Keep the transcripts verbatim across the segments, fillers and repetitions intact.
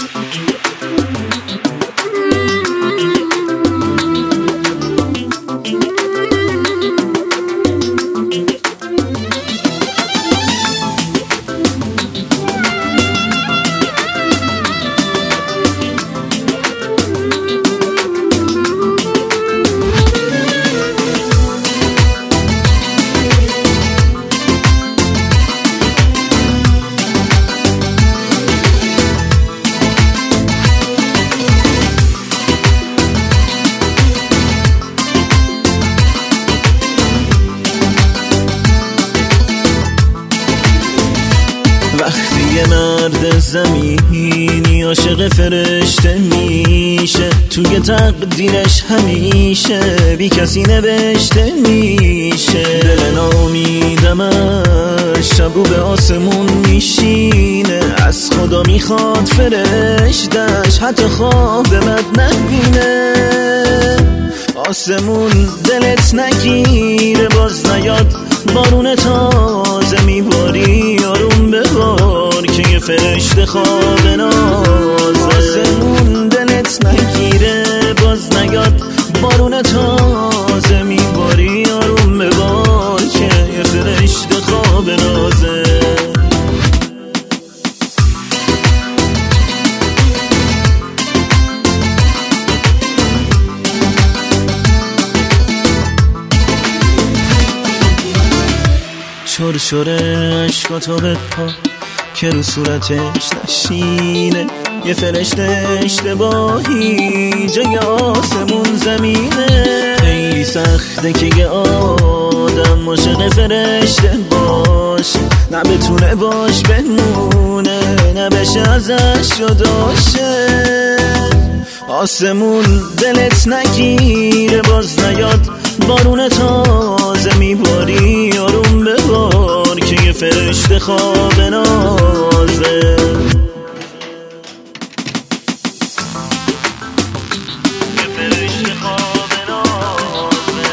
وقتی یه مرد زمینی عاشق فرشته میشه، توی تقدیرش همیشه بی کسی نوشته میشه. دل ناامیدمش شبو به آسمون میشینه، از خدا میخواد فرشتش حتی خواب مد نبینه. آسمون دلت نگیره باز نیاد، بارون تازه میباری آروم ببار که یه فرشته خواب ناز. آسمون دلت نگیره باز نیاد، بارون تازه میباری آروم ببار که یه فرشته خواب نازه. شور شور عشقاتو بپا که رو صورتش نشینه، یه فرشته اشتباهی جای آسمون زمینه. خیلی سخته که یه آدم عاشق فرشته باش، نه بتونه باش بمونه نه بشه ازش جداشه. آسمون دلت نگیره باز نیاد، بارون تازه میباری آروم ببار که یه فرشته خواب نازه. یه فرشته خواب نازه.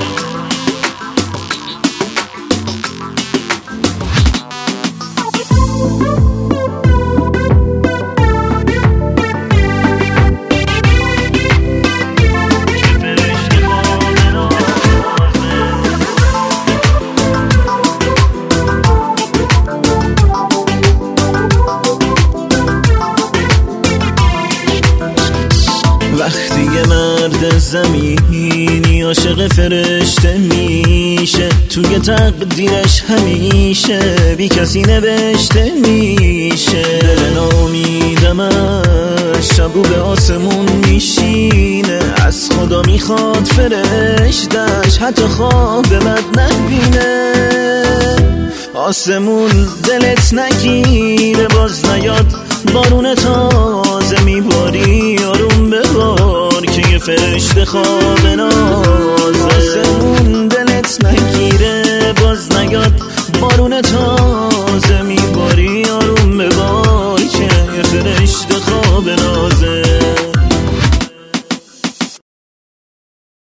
وقتی یه مرد زمینی عاشق فرشته میشه، توی تقدیرش همیشه بی کسی نوشته میشه. دل ناامیدمش شبو به آسمون میشینه، از خدا میخواد فرشتش حتی خواب مد نبینه. آسمون دلت نگیره باز نیاد، بارون تازه میباری آروم ببار که یه فرشته خواب ناز.